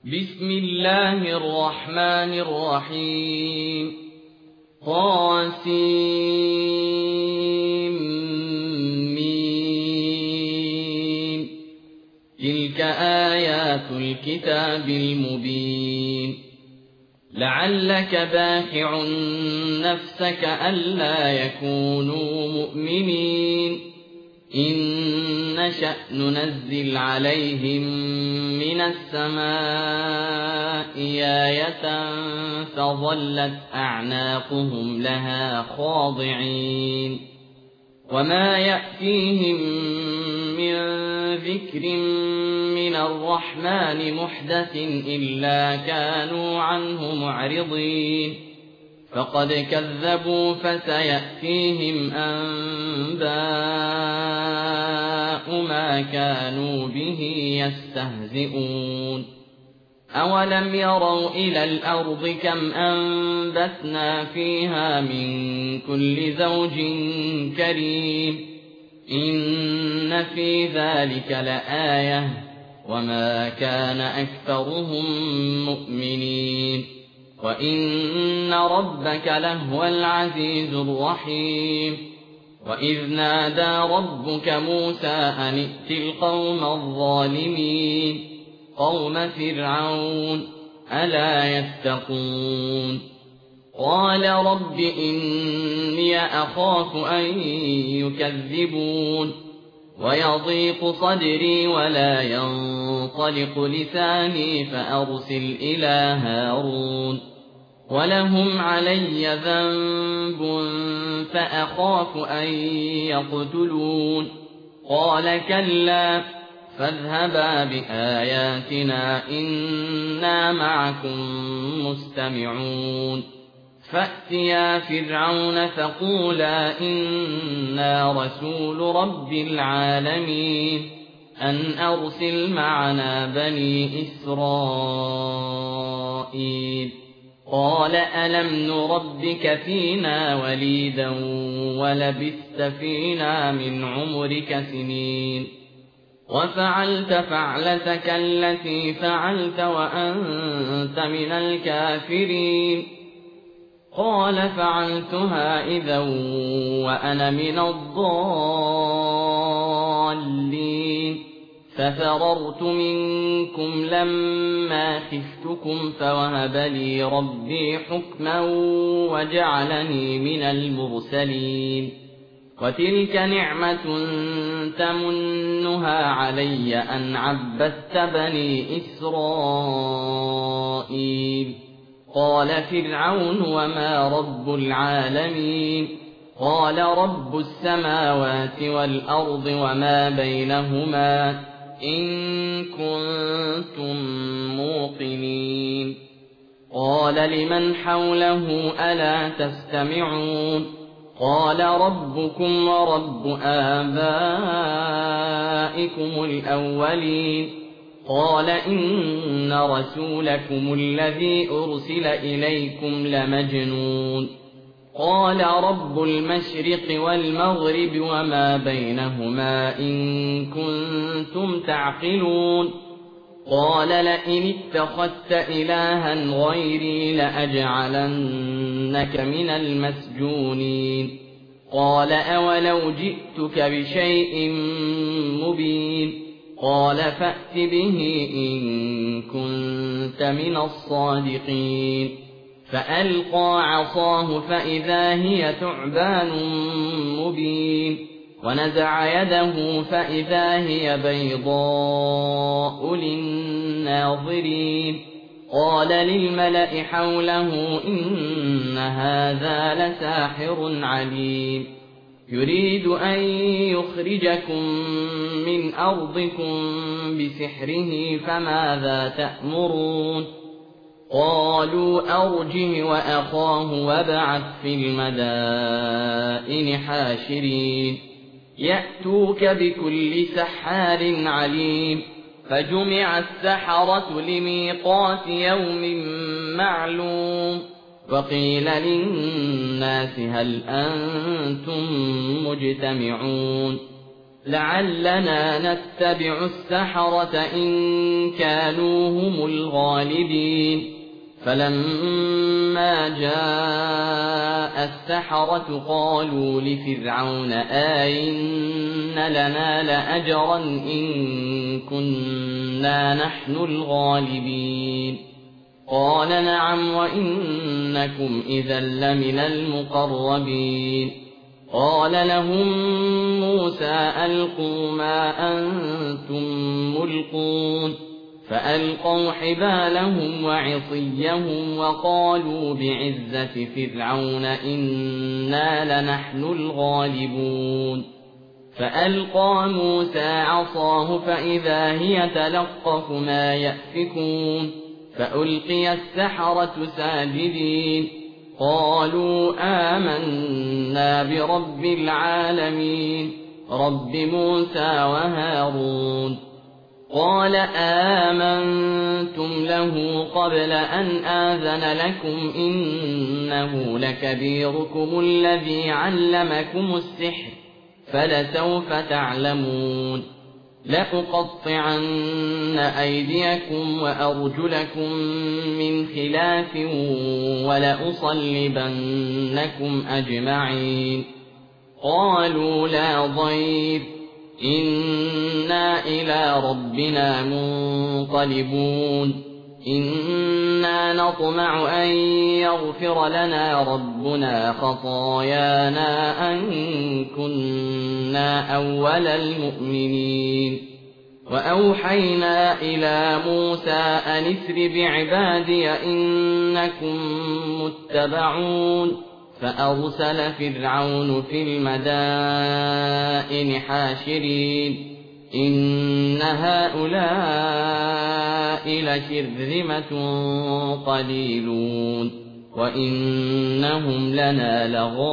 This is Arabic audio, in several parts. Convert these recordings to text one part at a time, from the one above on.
بسم الله الرحمن الرحيم طاسمين تلك آيات الكتاب المبين لعلك باخع نفسك ألا يكونوا مؤمنين إن نشأ ننزل عليهم من السماء آية فظلت أعناقهم لها خاضعين وما يأتيهم من ذكر من الرحمن محدث إلا كانوا عنه معرضين فقد كذبوا فسيأتيهم أنباء ما كانوا به يستهزئون أولم يروا إلى الأرض كم أنبتنا فيها من كل زوج كريم إن في ذلك لآية وما كان أكثرهم مؤمنين وإن ربك لهو العزيز الرحيم وإذ نادى ربك موسى أن ائت القوم الظالمين قوم فرعون ألا يتقون قال رب إني أخاف أن يكذبون ويضيق صدري ولا ينطلق لساني فأرسل إلى هارون ولهم علي ذنب فأخاف أن يقتلون قال كلا فاذهبا بآياتنا إنا معكم مستمعون فأتيا فرعون فقولا إنا رسول رب العالمين أن أرسل معنا بني إسرائيل قال ألم نربك فينا وليدا ولبثت فينا من عمرك سنين وفعلت فعلتك التي فعلت وأنت من الكافرين قال فعلتها إذا وأنا من الضالين ففررت منكم لما خفتكم فوهب لي ربي حكما وجعلني من المرسلين وتلك نعمة تمنها علي أن عبدت بني إسرائيل قال فرعون وما رب العالمين قال رب السماوات والأرض وما بينهما إن كنتم موقنين قال لمن حوله ألا تستمعون قال ربكم ورب آبائكم الأولين قال إن رسولكم الذي أرسل إليكم لمجنون قال رب المشرق والمغرب وما بينهما إن كنتم تعقلون قال لئن اتخذت إلها غيري لأجعلنك من المسجونين قال أولو جئتك بشيء مبين قال فأت به إن كنت من الصادقين فألقى عصاه فإذا هي ثعبان مبين ونزع يده فإذا هي بيضاء للناظرين قال للملأ حوله إن هذا لساحر عليم يريد أن يخرجكم من أرضكم بسحره فماذا تأمرون قالوا أرجه وأخاه وابعث في المدائن حاشرين يأتوك بكل سحار عليم فجمع السحرة لميقات يوم معلوم وقيل للناس هل أنتم مجتمعون لعلنا نتبع السحرة إن كانوا هم الغالبين فلما جاء السحرة قالوا لفرعون أئن لنا لأجرا إن كنا نحن الغالبين قال نعم وإنكم إذا لمن المقربين قال لهم موسى ألقوا ما أنتم ملقون فألقوا حبالهم وعصيهم وقالوا بعزة فرعون إنا لنحن الغالبون فألقى موسى عصاه فإذا هي تلقف ما يأفكون فألقي السحرة ساجدين قالوا آمنا برب العالمين رب موسى وهارون قال آمنتم له قبل أن آذن لكم إنه لكبيركم الذي علمكم السحر فلسوف تعلمون لأقطعن أيديكم وأرجلكم من خلاف ولأصلبنكم أجمعين قالوا لا ضير إنا إلى ربنا منقلبون إنا نطمع أن يغفر لنا ربنا خطايانا أن كنا أول المؤمنين وأوحينا إلى موسى أن اسر بعبادي إنكم متبعون فأرسل فرعون في المدائن حاشرين إن هؤلاء لشرذمة قليلون وإنهم لنا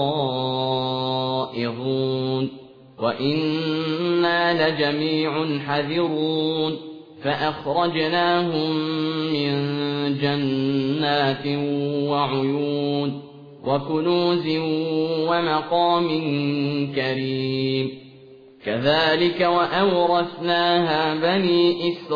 لغائظون وإنا لجميع حذرون فأخرجناهم من جنات وعيون وكنوز ومقام كريم كذلك وأورثناها بني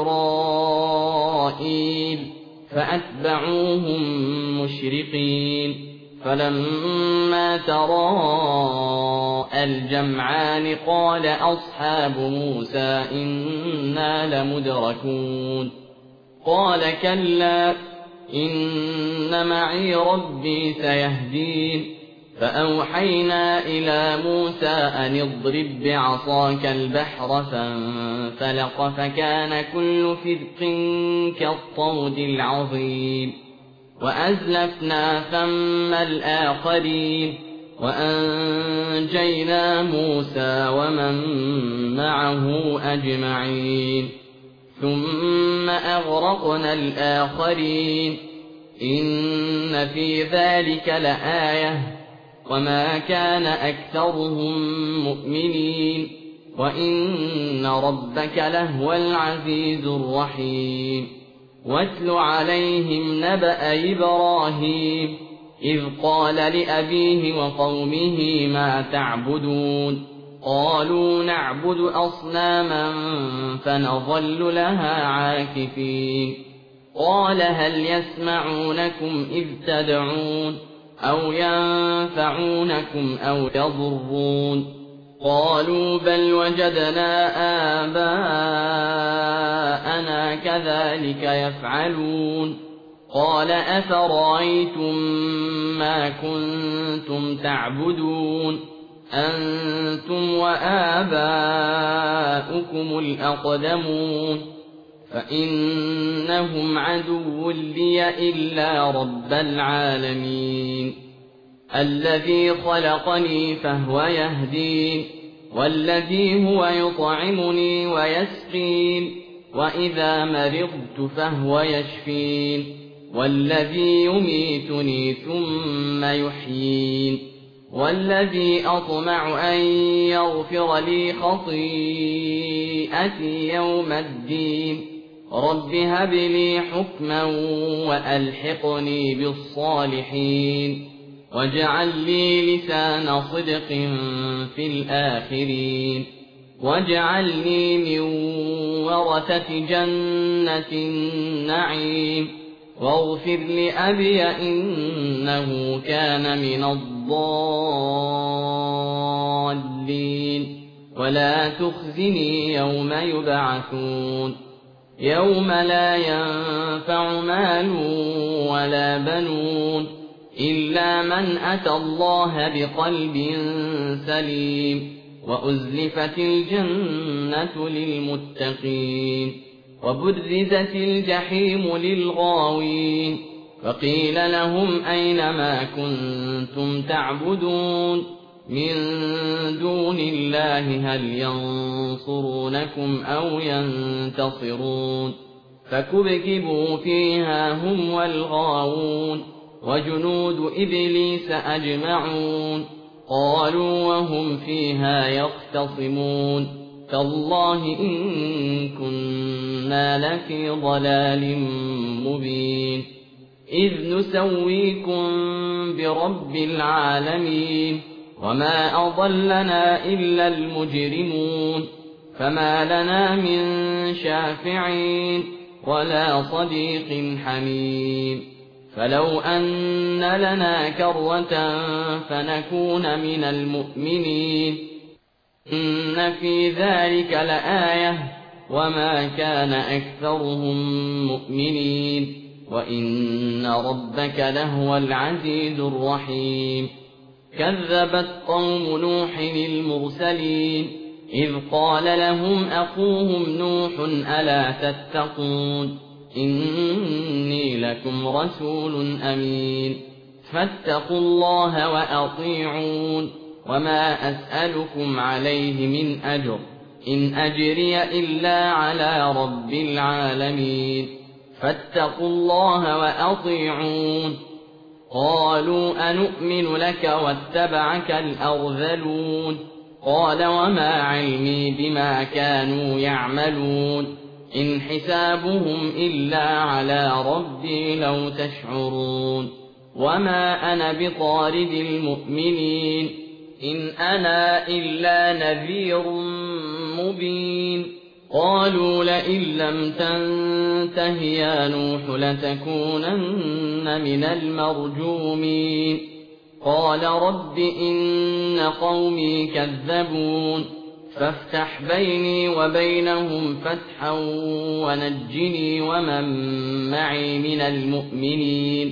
إسرائيل فأتبعوهم مشرقين فلما تراءى الجمعان قال أصحاب موسى إنا لمدركون قال كلا إن معي ربي سيهدين فأوحينا إلى موسى أن اضرب بعصاك البحر فانفلق فكان كل فرق كالطود العظيم وأزلفنا ثم الآخرين وأنجينا موسى ومن معه أجمعين ثم أغرقنا الآخرين إن في ذلك لآية وما كان أكثرهم مؤمنين وإن ربك لهو العزيز الرحيم واتل عليهم نبأ إبراهيم إذ قال لأبيه وقومه ما تعبدون قالوا نعبد أصناما فنظل لها عاكفين قال هل يسمعونكم إذ تدعون أو ينفعونكم أو يضرون قالوا بل وجدنا آباءنا كذلك يفعلون قال أفرأيتم ما كنتم تعبدون أنتم وآباؤكم الأقدمون فإنهم عدو لي إلا رب العالمين الذي خلقني فهو يهدين والذي هو يطعمني ويسقين وإذا مرضت فهو يشفين والذي يميتني ثم يحيين والذي أطمع أن يغفر لي خطيئتي يوم الدين رب هب لي حكما وألحقني بالصالحين واجعل لي لسان صدق في الآخرين واجعلني من ورثة جنة النعيم واغفر لأبي إنه كان من الضالين ولا تخزني يوم يبعثون يوم لا ينفع مال ولا بنون إلا من أتى الله بقلب سليم وأزلفت الجنة للمتقين وبرزت الجحيم للغاوين وقيل لهم أين ما كنتم تعبدون من دون الله هل ينصرونكم أو ينتصرون فكبكبوا فيها هم والغاوون وجنود إبليس أجمعون قالوا وهم فيها يختصمون تالله إن كنا لفي ضلال مبين إذ نسويكم برب العالمين وما أضلنا إلا المجرمون فما لنا من شافعين ولا صديق حميم فلو أن لنا كرة فنكون من المؤمنين إن في ذلك لآية وما كان أكثرهم مؤمنين وإن ربك لهو العزيز الرحيم كذبت قوم نوح المرسلين إذ قال لهم أخوهم نوح ألا تتقون إني لكم رسول أمين فاتقوا الله وأطيعون وما أسألكم عليه من أجر إن أجري إلا على رب العالمين فاتقوا الله وأطيعون قالوا أنؤمن لك واتبعك الأرذلون قال وما علمي بما كانوا يعملون إن حسابهم إلا على ربي لو تشعرون وما أنا بطارد المؤمنين إن أنا إلا نذير مبين قالوا لئن لم تنته يا نوح لتكونن من المرجومين قال رب إن قومي كذبون فافتح بيني وبينهم فتحا ونجني ومن معي من المؤمنين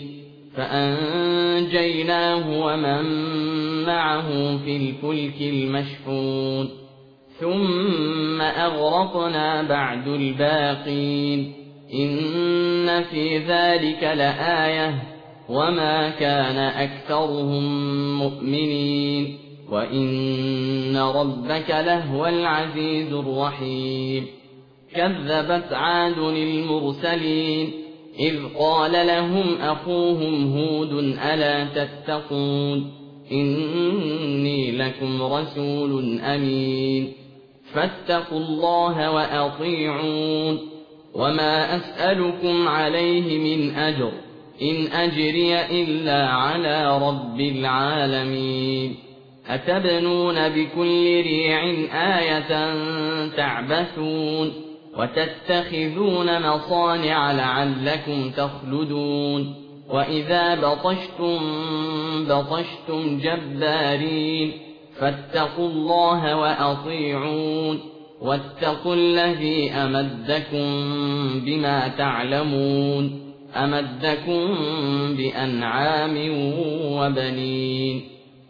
فأنجيناه ومن معه في الفلك المشحون ثم أغرقنا بعد الباقين إن في ذلك لآية وما كان أكثرهم مؤمنين وإن ربك لهو العزيز الرحيم كذبت عاد المرسلين إذ قال لهم أخوهم هود ألا تتقون إني لكم رسول أمين فاتقوا الله وأطيعون وما أسألكم عليه من أجر إن أجري إلا على رب العالمين أتبنون بكل ريع آية تعبثون وتتخذون مصانع لعلكم تخلدون وإذا بطشتم جبارين فاتقوا الله وأطيعون واتقوا الذي أمدكم بما تعلمون أمدكم بأنعام وبنين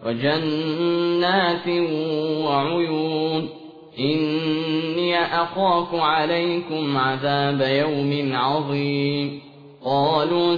وجنات وعيون إني أخاف عليكم عذاب يوم عظيم قالوا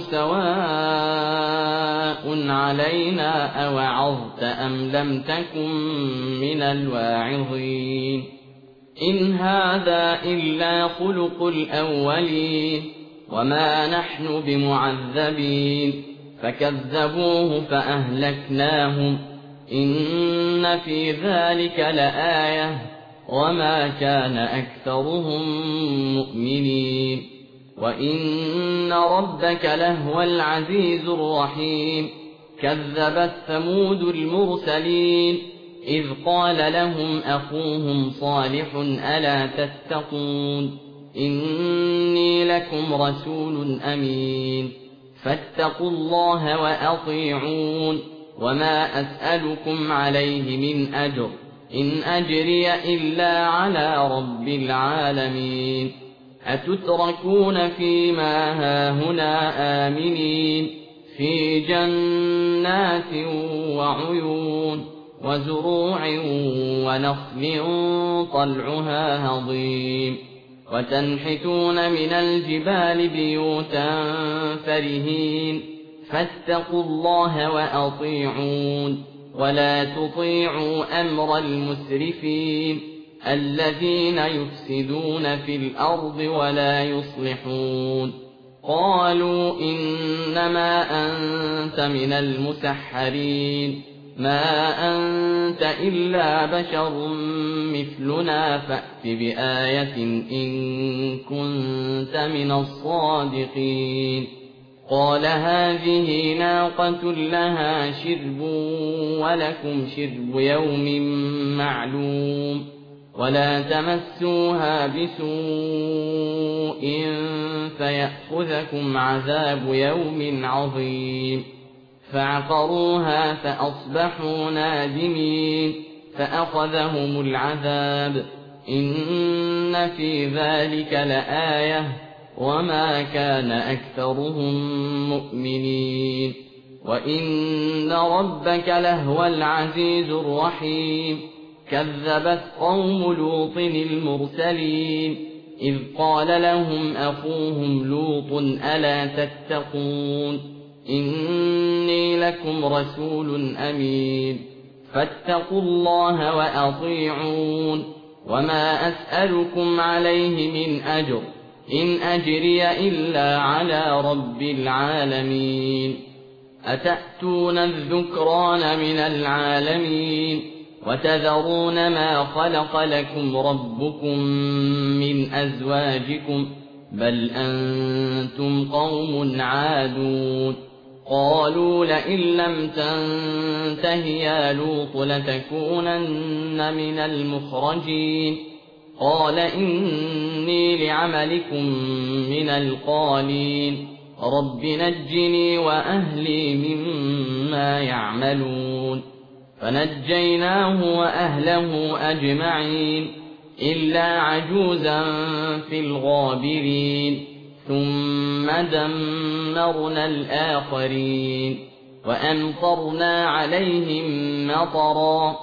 سواء علينا أوعظت أم لم تكن من الواعظين إن هذا إلا خلق الأولين وما نحن بمعذبين فكذبوه فأهلكناهم إن في ذلك لآية وما كان أكثرهم مؤمنين وإن ربك لهو العزيز الرحيم كذبت ثمود المرسلين إذ قال لهم أخوهم صالح ألا تتقون إني لكم رسول أمين فاتقوا الله وأطيعون وما أسألكم عليه من أجر إن أجري إلا على رب العالمين أتتركون فيما هاهنا آمنين في جنات وعيون وزروع ونخل طلعها هضيم وتنحتون من الجبال بيوتا فرهين فاتقوا الله وأطيعون ولا تطيعوا أمر المسرفين الذين يفسدون في الأرض ولا يصلحون قالوا إنما أنت من المسحرين ما أنت إلا بشر مثلنا فأت بآية إن كنت من الصادقين قال هذه ناقة لها شرب ولكم شرب يوم معلوم ولا تمسوها بسوء فيأخذكم عذاب يوم عظيم فعقروها فأصبحوا نادمين فأخذهم العذاب إن في ذلك لآية وما كان أكثرهم مؤمنين وإن ربك لهو العزيز الرحيم كذبت قوم لوط المرسلين إذ قال لهم أخوهم لوط ألا تتقون إني لكم رسول أمين فاتقوا الله وأطيعون وما أسألكم عليه من أجر إن أجري إلا على رب العالمين أتأتون الذكران من العالمين وتذرون ما خلق لكم ربكم من أزواجكم بل أنتم قوم عادون قالوا لئن لم تنته يا لوط لتكونن من المخرجين قال إني لعملكم من القالين رب نجني وأهلي مما يعملون فنجيناه وأهله أجمعين إلا عجوزا في الغابرين ثم دمرنا الآخرين وأمطرنا عليهم مطرا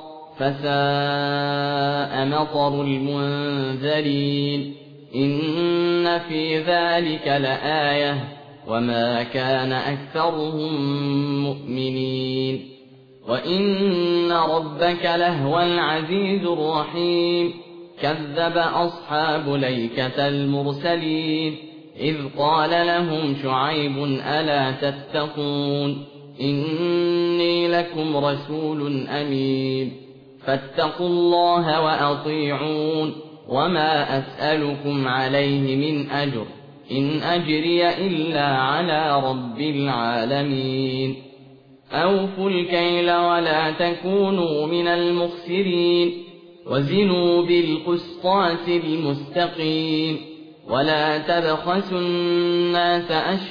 فساء مطر المنذرين إن في ذلك لآية وما كان أكثرهم مؤمنين وإن ربك لهو العزيز الرحيم كذب أصحاب ليكة المرسلين إذ قال لهم شعيب ألا تتقون إني لكم رسول أمين فاتقوا الله وأطيعون وما أسألكم عليه من أجر إن أجري إلا على رب العالمين أوفوا الكيل ولا تكونوا من المخسرين وزنوا بالقسطاس المستقيم ولا تبخسوا الناس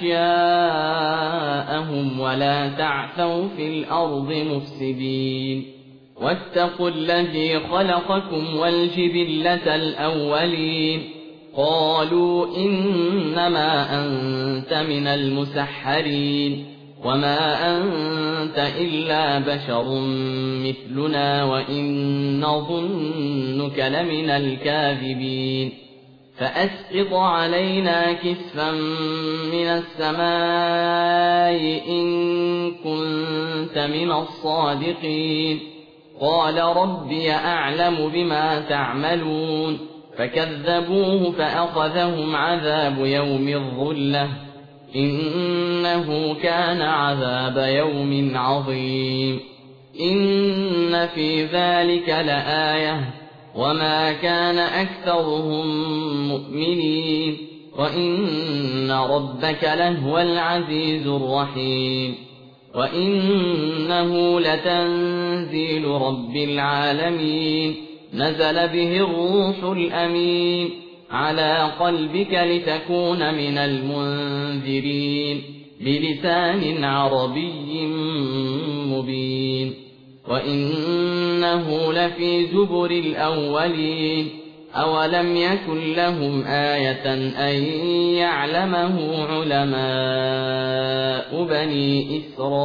أشياءهم ولا تعثوا في الأرض مفسدين واتقوا الذي خلقكم والجبلة الأولين قالوا إنما أنت من المسحرين وما أنت إلا بشر مثلنا وإن نظنك لمن الكاذبين فأسقط علينا كسفا من السماء إن كنت من الصادقين قال ربي أعلم بما تعملون فكذبوه فأخذهم عذاب يوم الظلة إنه كان عذاب يوم عظيم إن في ذلك لآية وما كان أكثرهم مؤمنين وإن ربك لهو العزيز الرحيم وإنه لتنزيل رب العالمين نزل به الروح الأمين على قلبك لتكون من المنذرين بلسان عربي مبين وإنه لفي زبر الأولين أولم يكن لهم آية أن يعلمه علماء بني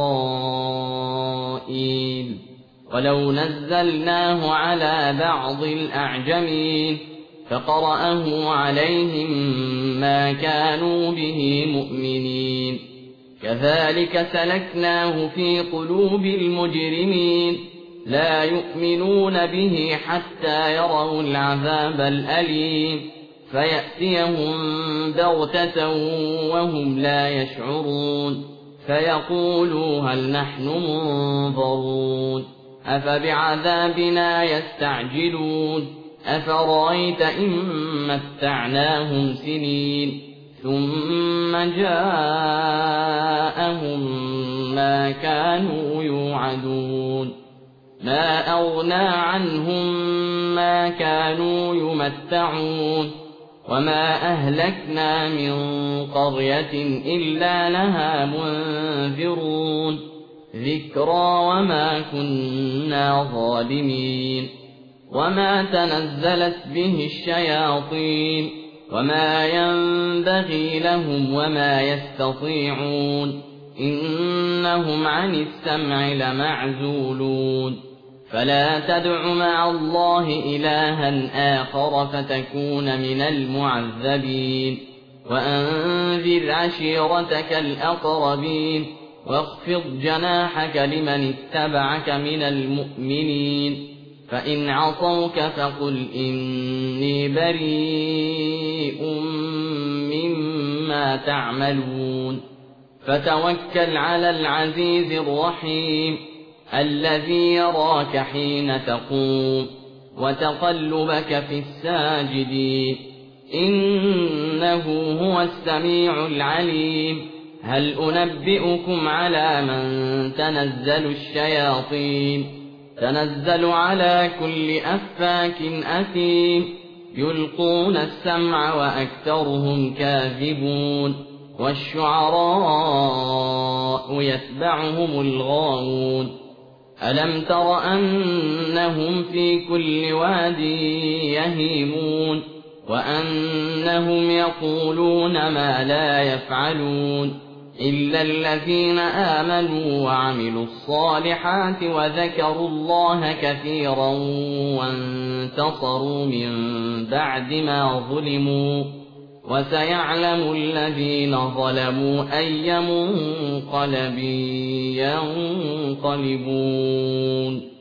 إسرائيل ولو نزلناه على بعض الأعجمين فقرأه عليهم ما كانوا به مؤمنين كذلك سلكناه في قلوب المجرمين لا يؤمنون به حتى يروا العذاب الأليم فيأتيهم بغتة وهم لا يشعرون فيقولوا هل نحن منظرون أفبعذابنا يستعجلون أفرأيت إن متعناهم سنين ثم جاءهم ما كانوا يوعدون ما أغنى عنهم ما كانوا يمتعون وما أهلكنا من قرية إلا لها منذرون ذكرى وما كنا ظالمين وما تنزلت به الشياطين وما ينبغي لهم وما يستطيعون إنهم عن السمع لمعزولون فلا تدع مع الله إلها آخر فتكون من المعذبين وأنذر عشيرتك الأقربين واخفض جناحك لمن اتبعك من المؤمنين فإن عصوك فقل إني بريء مما تعملون فتوكل على العزيز الرحيم الذي يراك حين تقوم وتقلبك في الساجدين إنه هو السميع العليم هل أنبئكم على من تنزل الشياطين تنزل على كل أفاك أثيم يلقون السمع وأكثرهم كاذبون والشعراء يتبعهم الغاوون ألم تر أنهم في كل واد يهيمون وأنهم يقولون ما لا يفعلون إلا الذين آمنوا وعملوا الصالحات وذكروا الله كثيرا وانتصروا من بعد ما ظلموا وسيعلم الذين ظلموا أي منقلب ينقلبون